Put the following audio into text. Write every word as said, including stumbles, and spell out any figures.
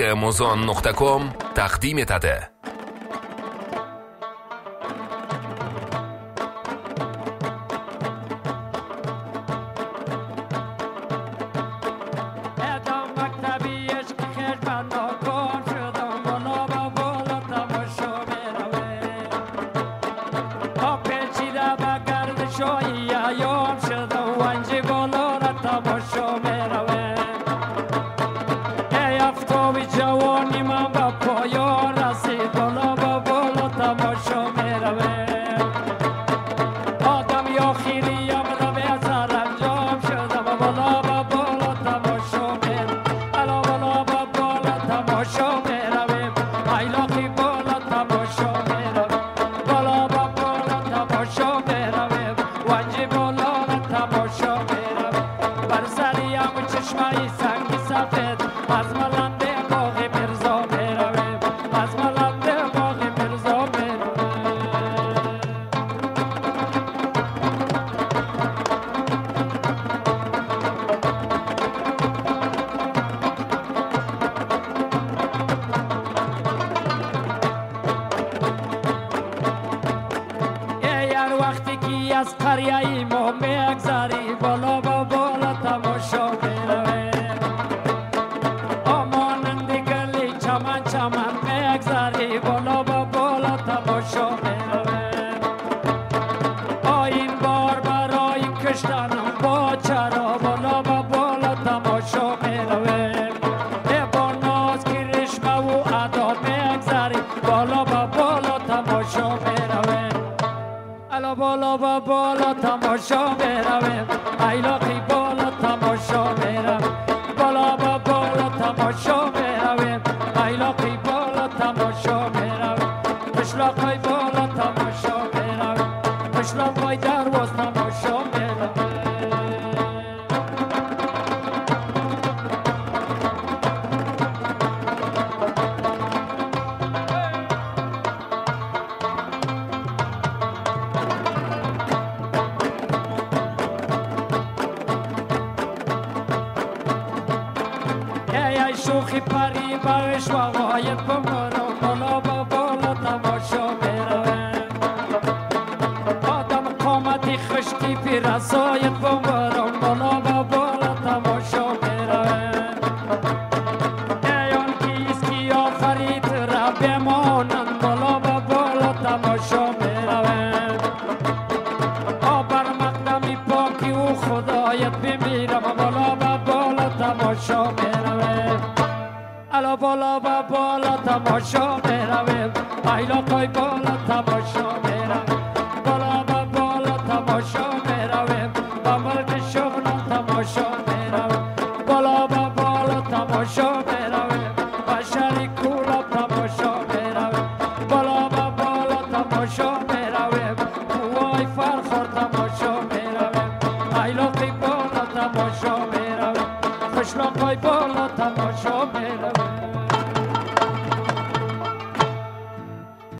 امازون نقطه کام تقدیم etadi. از قریه ما میگذری بالا با بالا تماشا میروه آمانند گلی چمن چمن میگذری بالا با بالا تماشا میروه آین بار برای کشتنم با چرا بالا با بالا تماشا میروه با ناز کرشمه و ادا میگذری بالا با بالا تماشا میروه بالا با بالا تماشا میرویم ایلاقی بالا تماشا میرویم بالا با بالا تماشا میرویم ایلاقی بالا تماشا میرویم قشلاقای بالا تماشا میرویم قشلاقای درواز تماشا میرویم شوخی پری باش و غایب بمارو بالا با بالا تماشا میروه آدم قامتی خشکی پی رسایت بمارو بالا با بالا تماشا میروه ایان کیست کی آفرید را بمانند بالا با بالا تماشا میروه آبر مقدمی پاکی و خدایت بمیرم بالا با بالا تماشا میروه الا بالا با بالا تماشا میرویم ایلاقای بالا تماشا میرویم بالا با بالا تماشا میرویم با ملک شغلان تماشا میرویم بالا با بالا تماشا